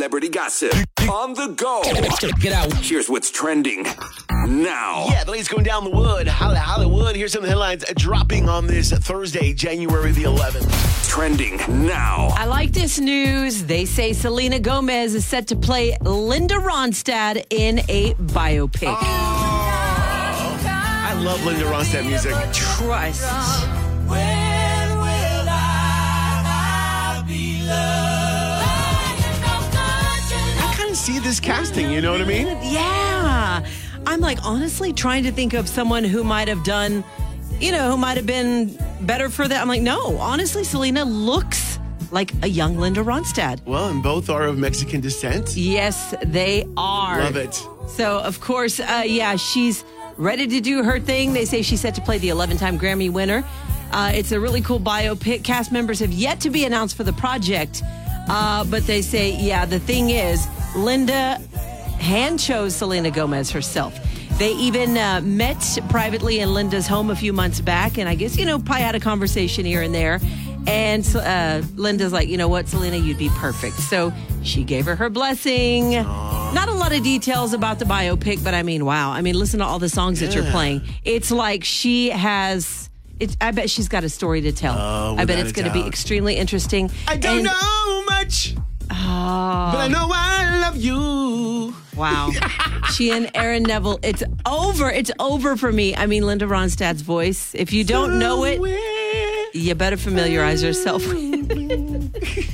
Celebrity gossip on the go. Get out. Here's what's trending now. Yeah, the latest going down the wood. Hollywood. Here's some of the headlines dropping on this Thursday, January the 11th. Trending now. I like this news. They say Selena Gomez is set to play Linda Ronstadt in a biopic. I love Linda Ronstadt music. Trust. I kind of see this casting, you know what I mean? Yeah. I'm like honestly trying to think of someone who might have done, who might have been better for that. I'm like, no, honestly, Selena looks like a young Linda Ronstadt. Well, and both are of Mexican descent. Yes, they are. Love it. So, of course, she's ready to do her thing. They say she's set to play the 11-time Grammy winner. It's a really cool biopic. Cast members have yet to be announced for the project. But they say, the thing is, Linda hand chose Selena Gomez herself. They even met privately in Linda's home a few months back. And I guess, probably had a conversation here and there. And Linda's like, you know what, Selena, you'd be perfect. So she gave her blessing. Aww. Not a lot of details about the biopic, but I mean, wow. I mean, listen to all the songs that you're playing. It's like she has... I bet she's got a story to tell. I bet it's going to be extremely interesting. I don't know much, but I know I love you. Wow. She and Aaron Neville, it's over. It's over for me. I mean, Linda Ronstadt's voice. If you don't know it, you better familiarize yourself with it.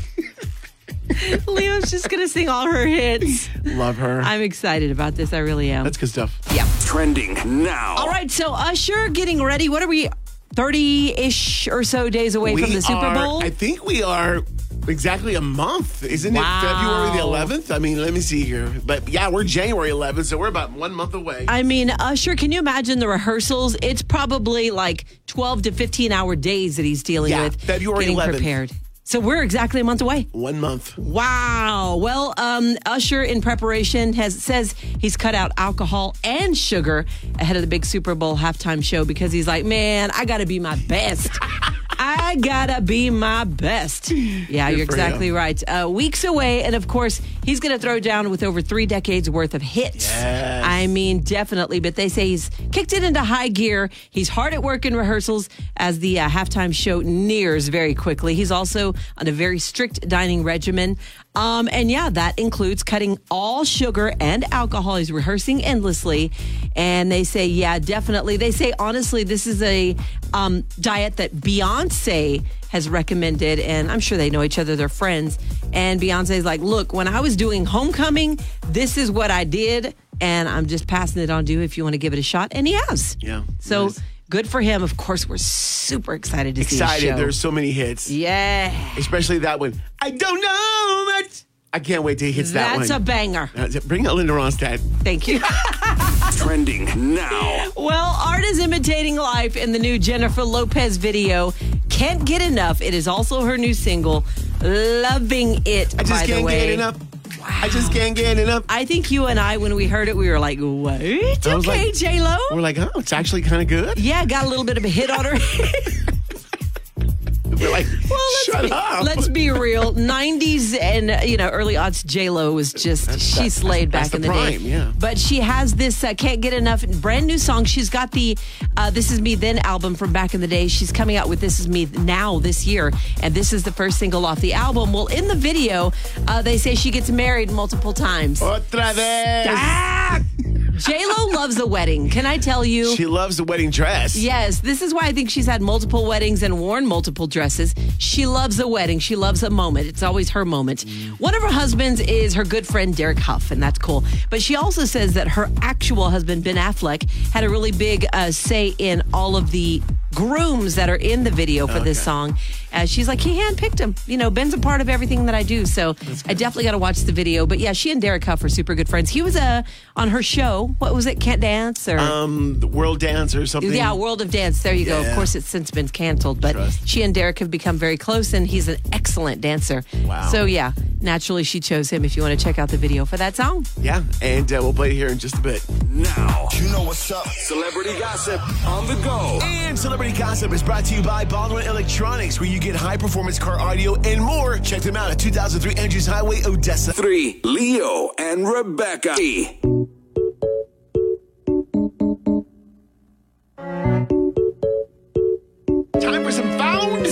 Leo's just going to sing all her hits. Love her. I'm excited about this. I really am. That's good stuff. Yeah. Trending now. All right, so Usher getting ready. What are we, 30-ish or so days away from the Super Bowl? I think we are exactly a month. Isn't it February the 11th? I mean, let me see here. But yeah, we're January 11th, so we're about 1 month away. I mean, Usher, can you imagine the rehearsals? It's probably like 12 to 15-hour days that he's dealing with. February getting 11th. Prepared. So we're exactly a month away. 1 month. Wow. Well, Usher in preparation says he's cut out alcohol and sugar ahead of the big Super Bowl halftime show because he's like, man, I got to be my best. I gotta be my best. Yeah, you're exactly right. Weeks away, and of course, he's going to throw down with over 3 decades worth of hits. Yes. I mean, definitely. But they say he's kicked it into high gear. He's hard at work in rehearsals as the halftime show nears very quickly. He's also on a very strict dining regimen. And that includes cutting all sugar and alcohol. He's rehearsing endlessly. And they say, definitely. They say, honestly, this is a diet that Beyonce has recommended. And I'm sure they know each other. They're friends. And Beyonce's like, look, when I was doing Homecoming, this is what I did. And I'm just passing it on to you if you want to give it a shot. And he has. Yeah. So good for him. Of course, we're super excited to see his show. There's so many hits. Yeah. Especially that one. I don't know much. I can't wait till he hits that one. That's a banger. Bring out Linda Ronstadt. Thank you. Trending now. Well, art is imitating life in the new Jennifer Lopez video. Can't get enough. It is also her new single. Loving it, I just by the can't way. get enough. Wow. I just can't get enough. I think you and I, when we heard it, we were like, what? Okay, J-Lo. We're like, it's actually kind of good. Yeah, got a little bit of a hit on her. We're like, shut up. Let's be real. 90s and early aughts J-Lo was just, she slayed back in the prime, day. Yeah. But she has this Can't Get Enough brand new song. She's got the This Is Me Then album from back in the day. She's coming out with This Is Me Now this year. And this is the first single off the album. Well, in the video, they say she gets married multiple times. Otra vez. Stop! J-Lo loves a wedding. Can I tell you? She loves the wedding dress. Yes. This is why I think she's had multiple weddings and worn multiple dresses. She loves a wedding. She loves a moment. It's always her moment. One of her husbands is her good friend, Derek Huff, and that's cool. But she also says that her actual husband, Ben Affleck, had a really big say in all of the grooms that are in the video for this song. She's like, he handpicked him. Ben's a part of everything that I do. So I definitely got to watch the video. But yeah, she and Derek Huff are super good friends. He was on her show. What was it? Can't Dance? Or the World Dance or something? Yeah, World of Dance. There you go. Of course, it's since been canceled. But she and Derek have become very close, and he's an excellent dancer. Wow. So yeah, naturally she chose him if you want to check out the video for that song. Yeah, and we'll play it here in just a bit. Now, You know what's up. Celebrity gossip on the go. And Celebrity Gossip is brought to you by Baldwin Electronics, where you you get high-performance car audio and more. Check them out at 2003 Andrews Highway, Odessa. 3. Leo and Rebecca. Time for some found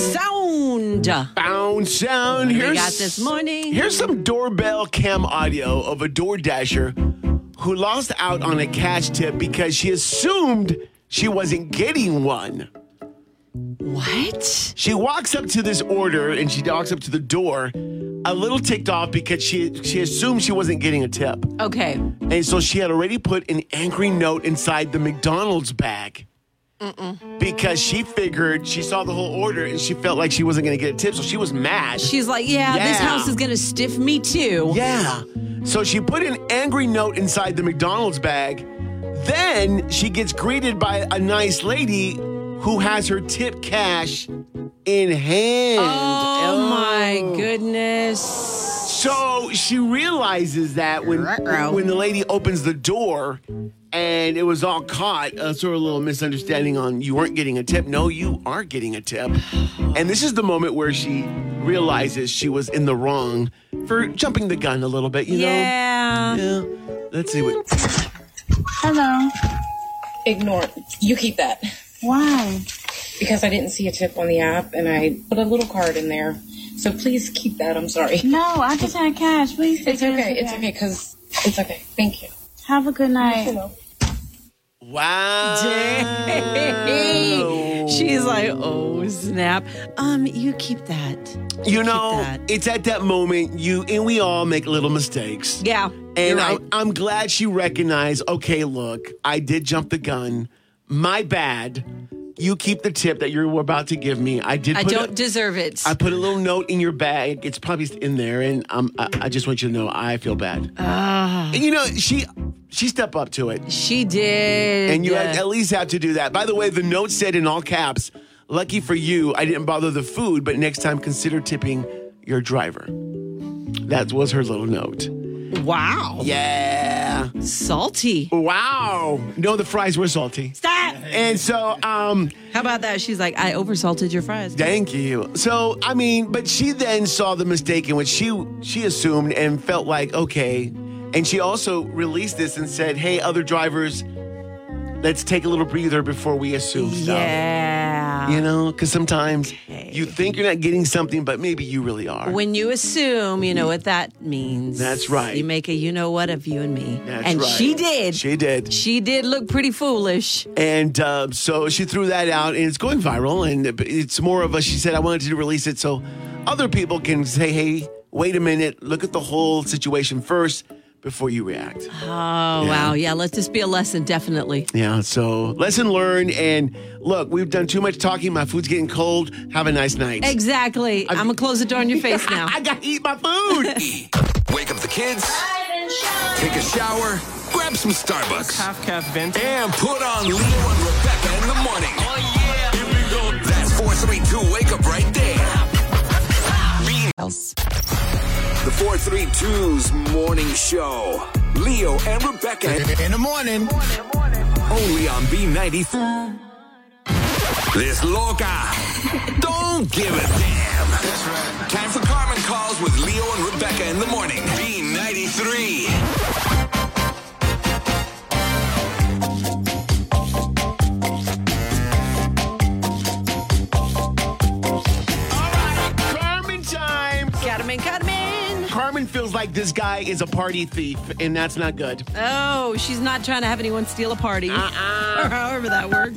sound. What do we got this morning? Here's some doorbell cam audio of a DoorDasher who lost out on a cash tip because she assumed she wasn't getting one. What? She walks up to this order and she walks up to the door a little ticked off because she assumed she wasn't getting a tip. Okay. And so she had already put an angry note inside the McDonald's bag. Because she figured, she saw the whole order and she felt like she wasn't going to get a tip, so she was mad. She's like, this house is going to stiff me too. Yeah. So she put an angry note inside the McDonald's bag. Then she gets greeted by a nice lady who has her tip cash in hand. Oh my goodness. So she realizes that when the lady opens the door and it was all caught, sort of a little misunderstanding on you weren't getting a tip. No, you are getting a tip. And this is the moment where she realizes she was in the wrong for jumping the gun a little bit, you know? Yeah. Let's see what... Hello. Ignore. You keep that. Why? Because I didn't see a tip on the app and I put a little card in there. So please keep that. I'm sorry. No, I just had cash. Please. It's okay. It's okay because it's okay. Thank you. Have a good night. Wow. Dang. She's like, oh, snap. You keep that. You know, it's at that moment and we all make little mistakes. Yeah. And right. I'm glad she recognized, okay, look, I did jump the gun. My bad. You keep the tip that you're about to give me. I don't deserve it. I put a little note in your bag. It's probably in there, and I just want you to know I feel bad. And you know, she stepped up to it. She did. And you at least have to do that. By the way, the note said in all caps, lucky for you, I didn't bother the food, but next time consider tipping your driver. That was her little note. Wow. Yeah. Salty. Wow. No, the fries were salty. Stop. And so, how about that? She's like, I oversalted your fries. Thank you. So, I mean, but she then saw the mistake in which she assumed and felt like, okay. And she also released this and said, hey, other drivers, let's take a little breather before we assume stuff. Yeah. You know, because sometimes you think you're not getting something, but maybe you really are. When you assume, you know what that means. That's right. You make a you-know-what of you and me. That's and right. she did. She did. She did look pretty foolish. And so she threw that out, and it's going viral. And it's more of she said, I wanted to release it so other people can say, hey, wait a minute, look at the whole situation first before you react. Oh, wow. Yeah, let this be a lesson, definitely. Yeah, so lesson learned. And look, we've done too much talking. My food's getting cold. Have a nice night. Exactly. I'm going to close the door in your face now. I got to eat my food. Wake up the kids. Take a shower. Grab some Starbucks. Half-calf venti. And put on Leo and Rebecca in the morning. Oh, yeah. Here we go. That's 432 Wake Up right there. The 432's morning show. Leo and Rebecca In the morning. only on B90. This loca. Don't give a damn. That's right. Time for Carmen Calls with Leo and Rebecca in the morning. B93. Carmen time. Carmen feels like this guy is a party thief, and that's not good. Oh, she's not trying to have anyone steal a party. Or however that works.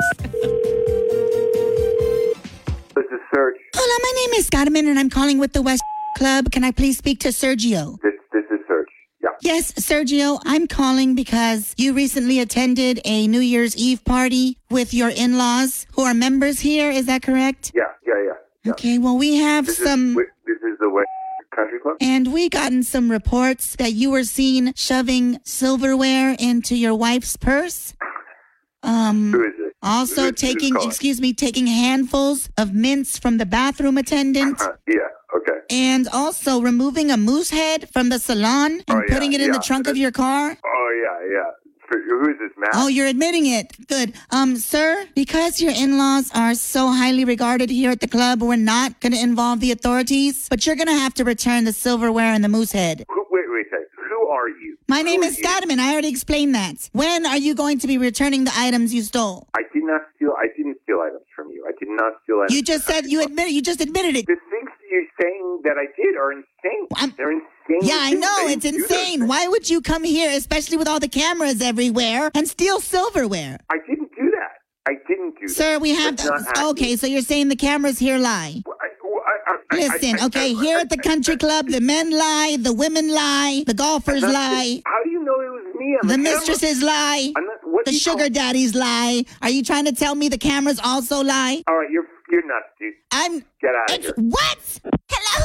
This is Serge. Hola, my name is Carmen, and I'm calling with the West Club. Can I please speak to Sergio? This is Serge. Yeah. Yes, Sergio, I'm calling because you recently attended a New Year's Eve party with your in-laws who are members here. Is that correct? Yeah. Okay, well, we have This is the West Country Club? And we gotten some reports that you were seen shoving silverware into your wife's purse. Who is it? Also Who's calling? taking handfuls of mints from the bathroom attendant. Yeah, okay. And also removing a moose head from the salon and putting it in the trunk of your car. Oh, yeah. Who is this, Matt? Oh, you're admitting it. Good. Sir, because your in-laws are so highly regarded here at the club, we're not going to involve the authorities, but you're going to have to return the silverware and the moose head. Wait a second. Who are you? My name is Scottiman. I already explained that. When are you going to be returning the items you stole? I didn't steal items from you. I did not steal items. You just said you just admitted it. The things you're saying that I did are insane. They're insane. Yeah, I know. It's insane. Why would you come here, especially with all the cameras everywhere, and steal silverware? I didn't do that. Sir, we have... Okay, so you're saying the cameras here lie. Listen, okay, here at the country club, the men lie, the women lie, the golfers lie. How do you know it was me? The mistresses lie. The sugar daddies lie. Are you trying to tell me the cameras also lie? All right, you're nuts, dude. Get out of here. What? Hello?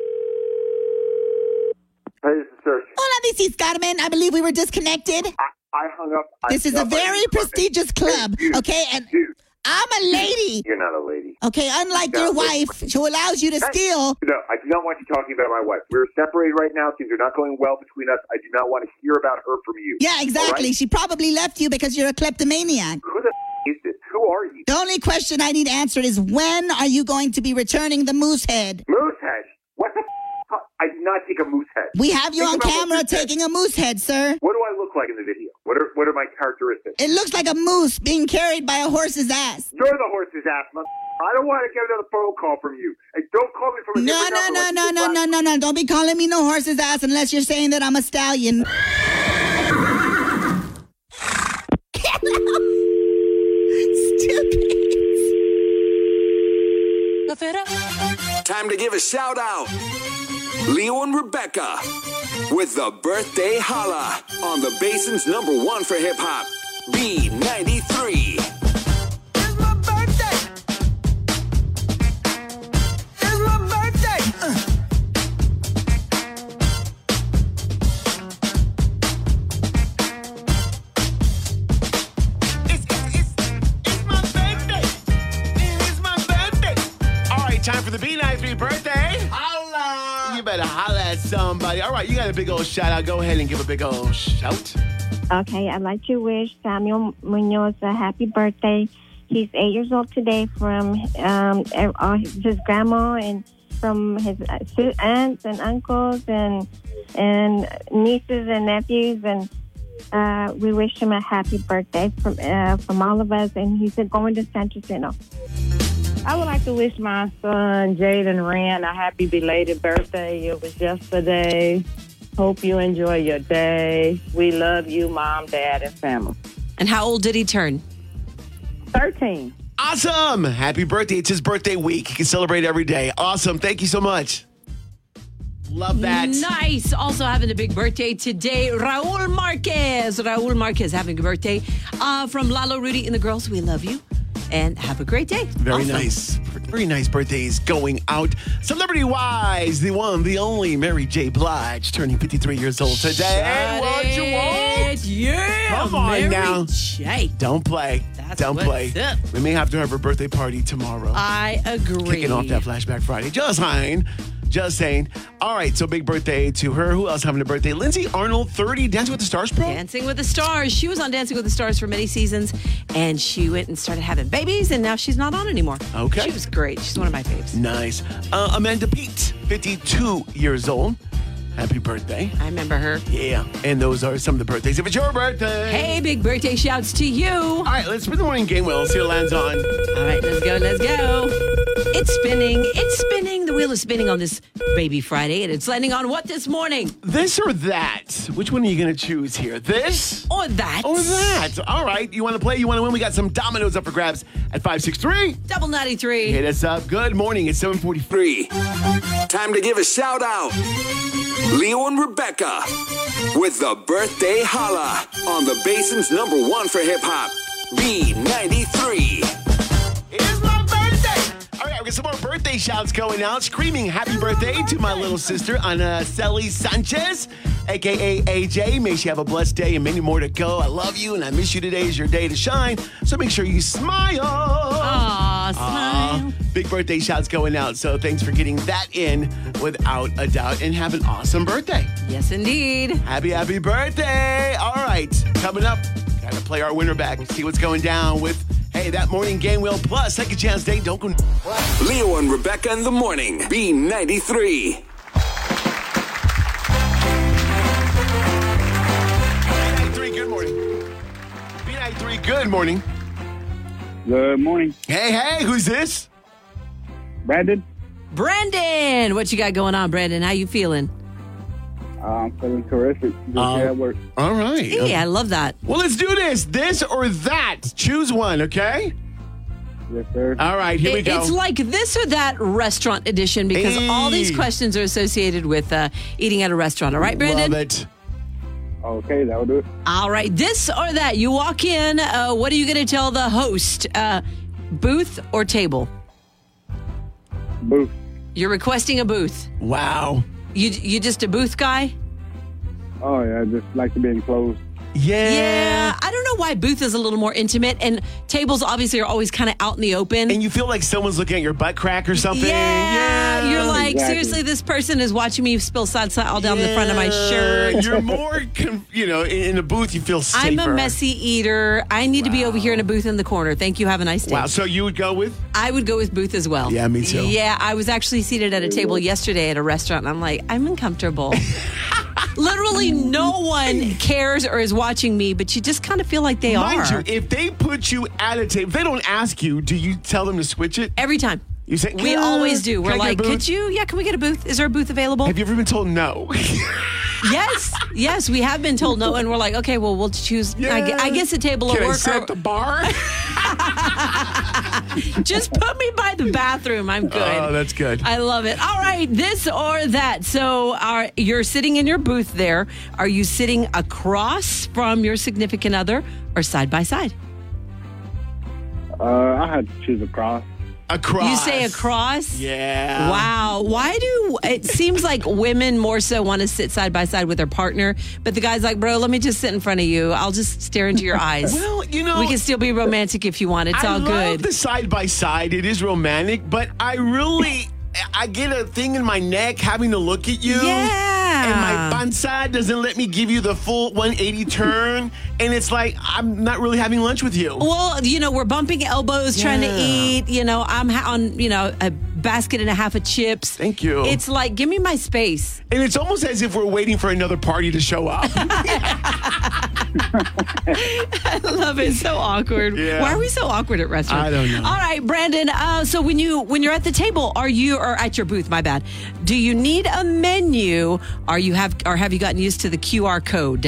Hey, this is Serge. Hola, this is Carmen. I believe we were disconnected. I hung up. This is a very prestigious club, okay? And I'm a lady. You're not a lady. Okay, unlike your wife, who allows you to steal. No, I do not want you talking about my wife. We're separated right now. Things are not going well between us. I do not want to hear about her from you. Yeah, exactly. Right? She probably left you because you're a kleptomaniac. Who the is this? Who are you? The only question I need answered is when are you going to be returning the moose head? Moose head? What the I did not take a moose head. We have you on camera taking a moose head, sir. What do I look like in the video? What are my characteristics? It looks like a moose being carried by a horse's ass. You're the horse's ass, man. I don't want to get another phone call from you. And don't call me from a different number. No. Don't be calling me no horse's ass unless you're saying that I'm a stallion. Stupid. Time to give a shout out. Leo and Rebecca with the Birthday Holla on the Basin's #1 for hip hop, B93. It's my birthday. It's my birthday. It's my birthday. It's my birthday. All right, time for the B93 birthday. You better holla at somebody. All right, you got a big old shout out. Go ahead and give a big old shout. Okay, I'd like to wish Samuel Munoz a happy birthday. He's 8 years old today from his grandma and from his aunts and uncles and nieces and nephews. And we wish him a happy birthday from all of us. And he's going to San Jacinto. I would like to wish my son, Jaden Rand, a happy belated birthday. It was yesterday. Hope you enjoy your day. We love you, Mom, Dad, and family. And how old did he turn? 13. Awesome. Happy birthday. It's his birthday week. He can celebrate every day. Awesome. Thank you so much. Love that. Nice. Also having a big birthday today, Raul Marquez. Raul Marquez having a birthday. From Lalo, Rudy, and the girls, we love you. And have a great day. Very nice. Very nice birthdays going out. Celebrity-wise, the one, the only Mary J. Blige, turning 53 years old today. What you want? Yeah. Come on Mary now. J. Don't play. Don't play. Up. We may have to have her birthday party tomorrow. I agree. Kicking off that Flashback Friday. Just saying. All right, so big birthday to her. Who else having a birthday? Lindsay Arnold, 30, Dancing with the Stars pro? Dancing with the Stars. She was on Dancing with the Stars for many seasons, and she went and started having babies, and now she's not on anymore. Okay. She was great. She's one of my faves. Nice. Amanda Peet, 52 years old. Happy birthday. I remember her. Yeah, and those are some of the birthdays. If it's your birthday. Hey, big birthday shouts to you. All right, let's spin the morning game wheel. See what lands on. All right, let's go. It's spinning. The wheel is spinning on this baby Friday, and it's landing on what this morning? This or that? Which one are you going to choose here? This? Or that. All right, you want to play? You want to win? We got some dominoes up for grabs at 563. Double 93. Hit us up. Good morning. It's 7:43. Time to give a shout out. Leo and Rebecca with the Birthday Holla on the Basin's #1 for hip hop, B93. It's my birthday. All right, we got some more birthday shouts going out. Screaming happy birthday to my little sister, Anaceli Sanchez, a.k.a. AJ. May she have a blessed day and many more to go. I love you and I miss you. Today is your day to shine. So make sure you smile. Aw, smile. Big birthday shouts going out. So thanks for getting that in without a doubt. And have an awesome birthday. Yes, indeed. Happy birthday. All right. Coming up, Gotta play our winner back and see what's going down with, hey, that morning game wheel plus second chance day. Don't go. Leo and Rebecca in the morning. B93. B93, good morning. B93, good morning. Good morning. Hey, who's this? Brandon. Brandon, what you got going on, Brandon? How you feeling? I'm feeling terrific. Just here at work. All right. Hey, I love that. Well, let's do this or that. Choose one, okay? Yes, sir. All right, here we go. It's like this or that restaurant edition because all these questions are associated with eating at a restaurant. All right, Brandon? Love it. Okay, that'll do it. All right, this or that. You walk in. What are you going to tell the host? Booth or table? Booth. You're requesting a booth. Wow. You just a booth guy? Oh, yeah, I just like to be enclosed. Yeah. I don't know why booth is a little more intimate, and tables obviously are always kind of out in the open. And you feel like someone's looking at your butt crack or something. Yeah. You're like, Exactly. seriously, this person is watching me spill salsa all down the front of my shirt. You're more, in a booth, you feel safer. I'm a messy eater. I need to be over here in a booth in the corner. Thank you. Have a nice day. Wow, so you would go with? I would go with booth as well. Yeah, me too. Yeah, I was actually seated at a table yesterday at a restaurant, and I'm like, I'm uncomfortable. Literally no one cares or is watching me, but you just kind of feel like they Mind are. you, if they put you at a table, if they don't ask you, do you tell them to switch it? Every time. You say, We always do. We're can I like, get a booth? could you? Yeah, can we get a booth? Is there a booth available? Have you ever been told no? Yes, we have been told no, and we're like, okay, well, we'll choose. I guess a table Can will I work. sit at the bar? Just put me by the bathroom. I'm good. Oh, that's good. I love it. All right, this or that. So you're sitting in your booth there. Are you sitting across from your significant other or side by side? I had to choose across. Across. You say across? Yeah. Wow. Why do it seems like women more so want to sit side by side with their partner, but the guy's like, bro, let me just sit in front of you. I'll just stare into your eyes. Well, we can still be romantic if you want. It's all I love good. the side by side. It is romantic, but I get a thing in my neck having to look at you. Yeah. And my panza doesn't let me give you the full 180 turn. And it's like, I'm not really having lunch with you. Well, we're bumping elbows trying to eat. I'm on, a basket and a half of chips. Thank you. It's like, give me my space. And it's almost as if we're waiting for another party to show up. I love it. So awkward. Yeah. Why are we so awkward at restaurants? I don't know. All right, Brandon. So when you're at the table, or at your booth, my bad, do you need a menu? Or have you gotten used to the QR code?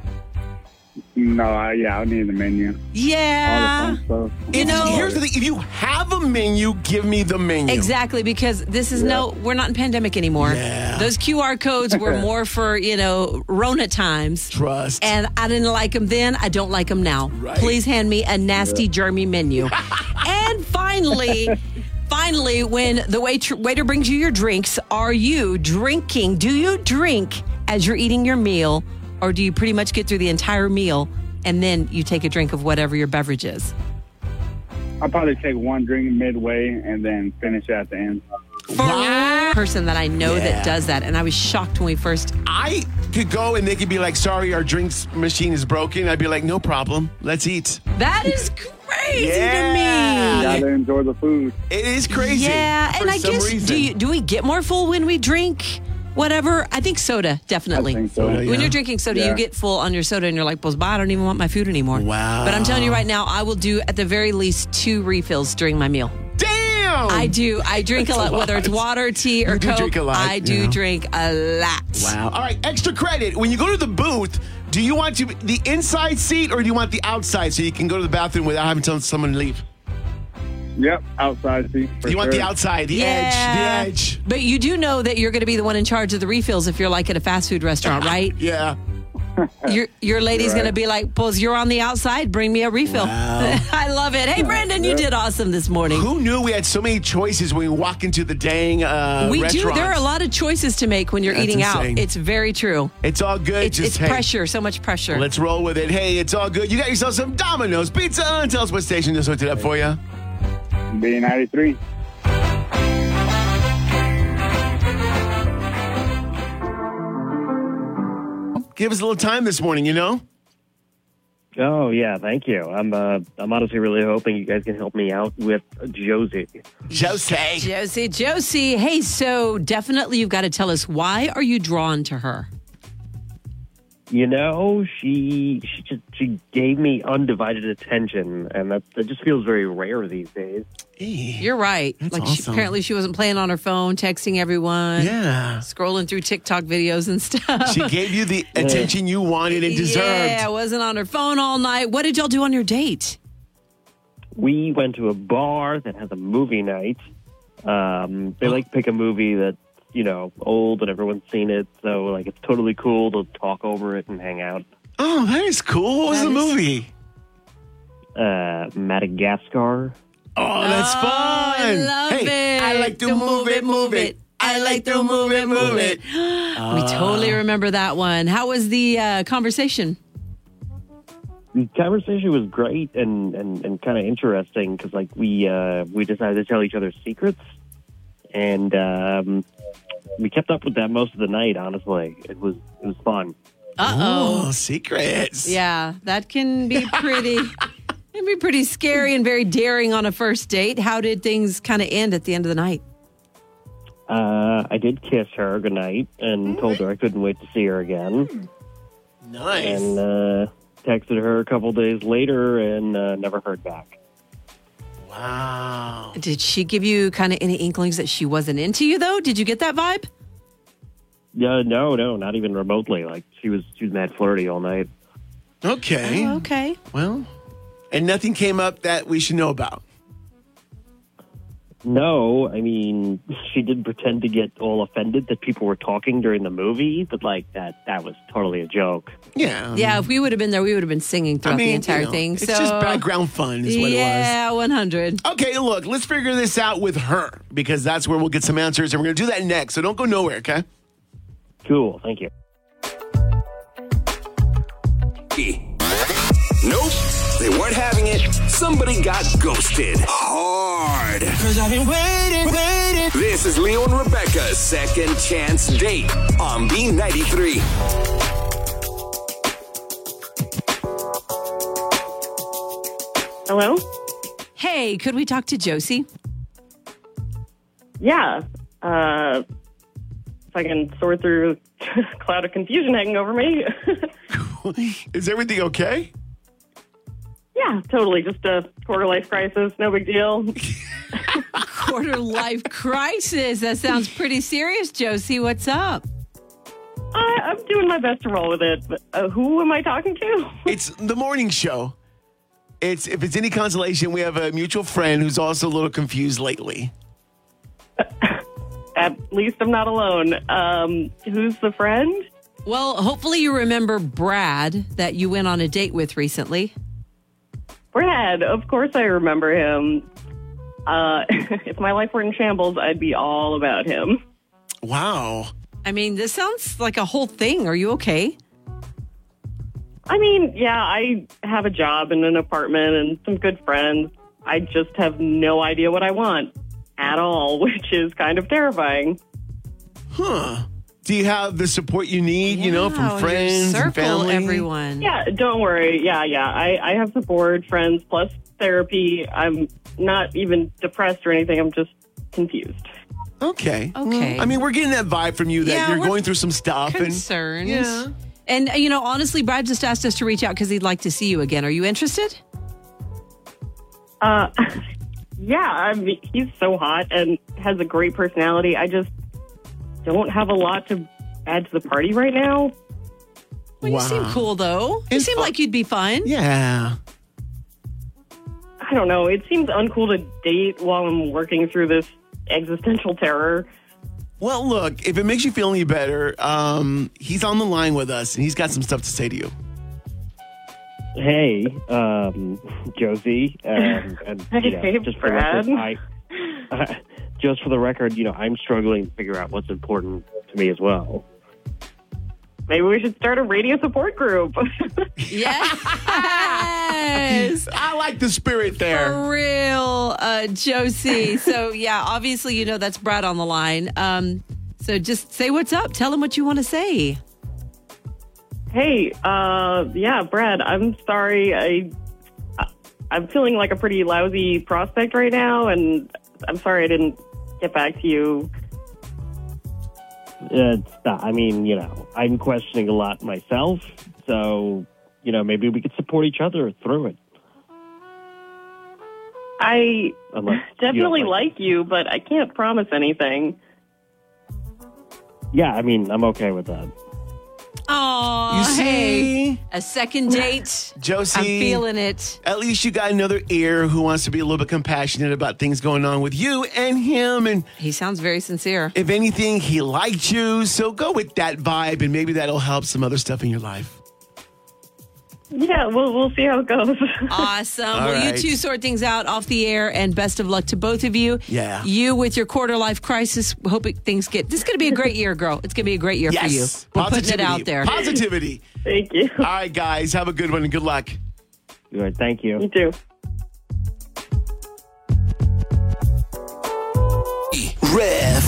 No, I need the menu. Yeah. All the fun stuff. Here's the thing. If you have a menu, give me the menu. Exactly, because this is we're not in pandemic anymore. Yeah. Those QR codes were more for, Rona times. Trust. And I didn't like them then. I don't like them now. Right. Please hand me a nasty, germy menu. And finally, when the waiter brings you your drinks, are you drinking? Do you drink as you're eating your meal? Or do you pretty much get through the entire meal and then you take a drink of whatever your beverage is? I'll probably take one drink midway and then finish at the end. For a person that I know that does that, and I was shocked when we first. I could go and they could be like, sorry, our drinks machine is broken. I'd be like, no problem. Let's eat. That is crazy to Yeah. me. Gotta enjoy the food. It is crazy. Yeah, for and I some guess reason. do we get more full when we drink whatever? I think soda, definitely. I think so. When you're drinking soda, you get full on your soda, and you're like, "Pues, I don't even want my food anymore." Wow. But I'm telling you right now, I will do at the very least 2 refills during my meal. Damn! I do. I drink a lot, whether it's water, tea, or You do Coke. drink a lot, I do yeah. drink a lot. Wow. All right, extra credit. When you go to the booth, do you want the inside seat or do you want the outside so you can go to the bathroom without having to tell someone to leave? Yep, outside seat. You want the outside, the edge. But you do know that you're going to be the one in charge of the refills if you're like at a fast food restaurant, right? Yeah. Your lady's Right. going to be like, "Pues, you're on the outside. Bring me a refill." Wow. I love it. Hey, Brandon, you did awesome this morning. Who knew we had so many choices when we walk into the dang We do. restaurants? There are a lot of choices to make when you're That's eating insane. out. It's very true. It's all good. It's hey, pressure, so much pressure. Let's roll with it. Hey, it's all good. You got yourself some Domino's Pizza. And tell us what station just hooked it up for you. B93. Give us a little time this morning, Oh, yeah, thank you. I'm honestly really hoping you guys can help me out with Josie. Josie. Hey, so definitely you've got to tell us, why are you drawn to her? You know, she gave me undivided attention, and that just feels very rare these days. You're right. That's like awesome. apparently she wasn't playing on her phone, texting everyone. Yeah. Scrolling through TikTok videos and stuff. She gave you the attention you wanted and deserved. Yeah, wasn't on her phone all night. What did y'all do on your date? We went to a bar that has a movie night. They like to pick a movie that, you know, old and everyone's seen it. So, like, it's totally cool to talk over it and hang out. Oh, that is cool. What was the movie? Madagascar. Oh, that's fun. I love it. I like to move it. I like to move it. We totally remember that one. How was the conversation? The conversation was great and kind of interesting because, like, we decided to tell each other secrets. And we kept up with that most of the night, honestly. It was fun. Uh-oh. Oh, secrets. Yeah, that can be pretty... It'd be pretty scary and very daring on a first date. How did things kind of end at the end of the night? I did kiss her goodnight and told her I couldn't wait to see her again. Nice. And texted her a couple days later and never heard back. Wow. Did she give you kind of any inklings that she wasn't into you, though? Did you get that vibe? No, not even remotely. Like, she was mad flirty all night. Okay. Oh, okay. Well, and nothing came up that we should know about. No, I mean, she did pretend to get all offended that people were talking during the movie, but, like, that was totally a joke. Yeah. Yeah, if we would have been there, we would have been singing throughout the entire thing. It's so just background fun is what it was. Yeah, 100. Okay, look, let's figure this out with her because that's where we'll get some answers, and we're going to do that next, so don't go nowhere, okay? Cool, thank you. Nope, they weren't having it. Somebody got ghosted. Hard. Cause I've been waiting. This is Leo and Rebecca's second chance date on B93. Hello? Hey, could we talk to Josie? Yeah. If I can sort through a cloud of confusion hanging over me. Is everything okay? Yeah, totally. Just a quarter life crisis. No big deal. Quarter life crisis. That sounds pretty serious, Josie. What's up? I'm doing my best to roll with it. But, who am I talking to? It's the morning show. If it's any consolation, we have a mutual friend who's also a little confused lately. At least I'm not alone. Who's the friend? Well, hopefully you remember Brad that you went on a date with recently. Brad, of course I remember him. If my life were in shambles, I'd be all about him. Wow. I mean, this sounds like a whole thing. Are you okay? I mean, yeah, I have a job and an apartment and some good friends. I just have no idea what I want at all, which is kind of terrifying. Huh. Do you have the support you need, from friends and family? Everyone. Yeah, don't worry. Yeah. I have support, friends, plus therapy. I'm not even depressed or anything. I'm just confused. Okay. Okay. I mean, we're getting that vibe from you that Yeah, you're we're going through some stuff. Concerns. Yeah. And, honestly, Brad just asked us to reach out because he'd like to see you again. Are you interested? Yeah, I mean, he's so hot and has a great personality. I just don't have a lot to add to the party right now. Well, you seem cool, though. You seem like you'd be fun. Yeah. I don't know. It seems uncool to date while I'm working through this existential terror. Well, look, if it makes you feel any better, he's on the line with us, and he's got some stuff to say to you. Hey, Josie, and Hey, just for the Brad. record, just for the record, I'm struggling to figure out what's important to me as well. Maybe we should start a radio support group. Yes. I like the spirit there. For real, Josie. So, yeah, obviously, that's Brad on the line. So just say what's up. Tell him what you want to say. Hey, yeah, Brad, I'm sorry. I'm feeling like a pretty lousy prospect right now, and I'm sorry I didn't get back to you. I mean, I'm questioning a lot myself, so, maybe we could support each other through it. I Unless definitely you don't like you, but I can't promise anything. Yeah, I mean, I'm okay with that. Oh, You see? hey, a second date. Josie, I'm feeling it. At least you got another ear who wants to be a little bit compassionate about things going on with you and him. And he sounds very sincere. If anything, he liked you. So go with that vibe, and maybe that'll help some other stuff in your life. Yeah, we'll see how it goes. Awesome. All Well, right. you two sort things out off the air, and best of luck to both of you. Yeah. You with your quarter life crisis. Hoping things get. This is going to be a great year, girl. It's going to be a great year for you. Yes. We're putting it Positivity. out there. Positivity. Thank you. All right, guys. Have a good one and good luck. Good, thank you. You too. Rev.